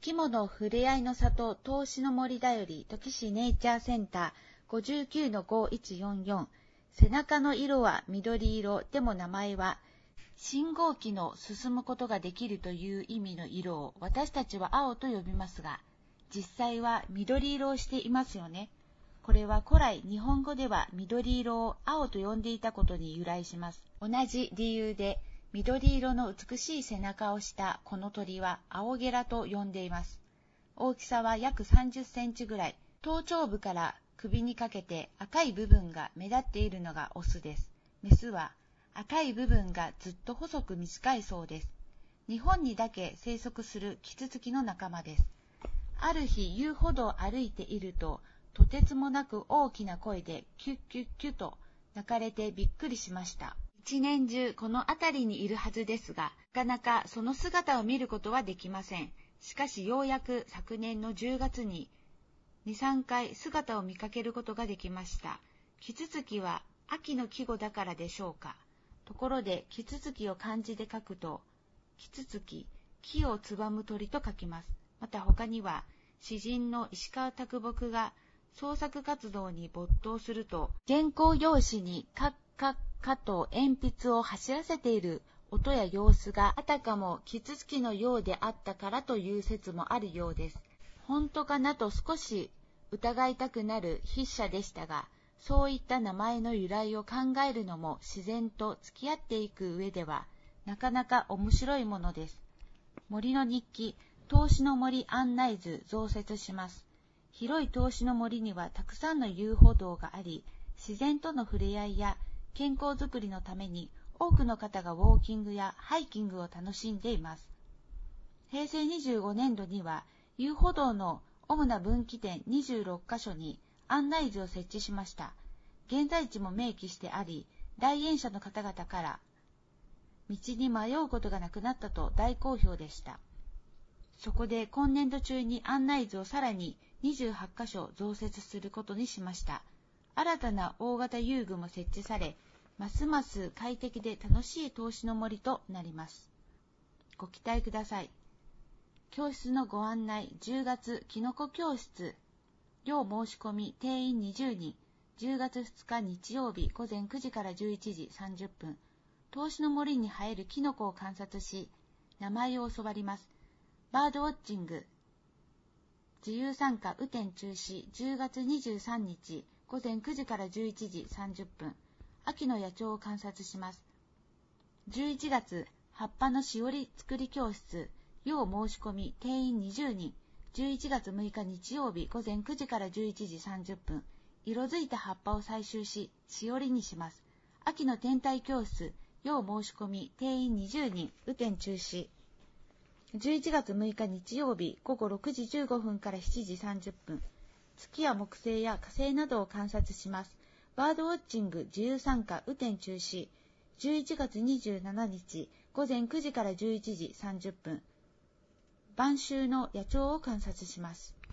きものふれあいの里投資の森だより、土岐市ネイチャーセンター 59-5144。背中の色は緑色でも名前は信号機の進むことができるという意味の色を私たちは青と呼びますが、実際は緑色をしていますよね。これは古来日本語では緑色を青と呼んでいたことに由来します。同じ理由で緑色の美しい背中をしたこの鳥は青ゲラと呼んでいます。大きさは約30センチぐらい。頭頂部から首にかけて赤い部分が目立っているのがオスです。メスは赤い部分がずっと細く短いそうです。日本にだけ生息するキツツキの仲間です。ある日遊歩道を歩いていると、とてつもなく大きな声でキュッキュッキュと鳴かれてびっくりしました。一年中この辺りにいるはずですが、なかなかその姿を見ることはできません。しかしようやく昨年の10月に2、3回姿を見かけることができました。キツツキは秋の季語だからでしょうか。ところでキツツキを漢字で書くと、キツツキ、木をつばむ鳥と書きます。また他には詩人の石川啄木が創作活動に没頭すると、原稿用紙にカッカッカと鉛筆を走らせている音や様子があたかもキツツキのようであったからという説もあるようです。本当かなと少し疑いたくなる筆者でしたが、そういった名前の由来を考えるのも自然と付き合っていく上ではなかなか面白いものです。森の日記、投資の森案内図増設します。広い投資の森にはたくさんの遊歩道があり、自然との触れ合いや健康づくりのために多くの方がウォーキングやハイキングを楽しんでいます。平成25年度には遊歩道の主な分岐点26カ所に案内図を設置しました。現在地も明記してあり、来園者の方々から道に迷うことがなくなったと大好評でした。そこで今年度中に案内図をさらに28カ所増設することにしました。新たな大型遊具も設置され、ますます快適で楽しい投資の森となります。ご期待ください。教室のご案内、10月きのこ教室、要申し込み定員20人、10月2日日曜日午前9時から11時30分、投資の森に生えるキノコを観察し、名前を教わります。バードウォッチング、自由参加雨天中止、10月23日午前9時から11時30分、秋の野鳥を観察します。11月、葉っぱのしおり作り教室、要申し込み定員20人、11月6日日曜日午前9時から11時30分、色づいた葉っぱを採集し、しおりにします。秋の天体教室、要申し込み定員20人、雨天中止。11月6日日曜日午後6時15分から7時30分、月や木星や火星などを観察します。バードウォッチング自由参加雨天中止。11月27日午前9時から11時30分、晩秋の野鳥を観察します。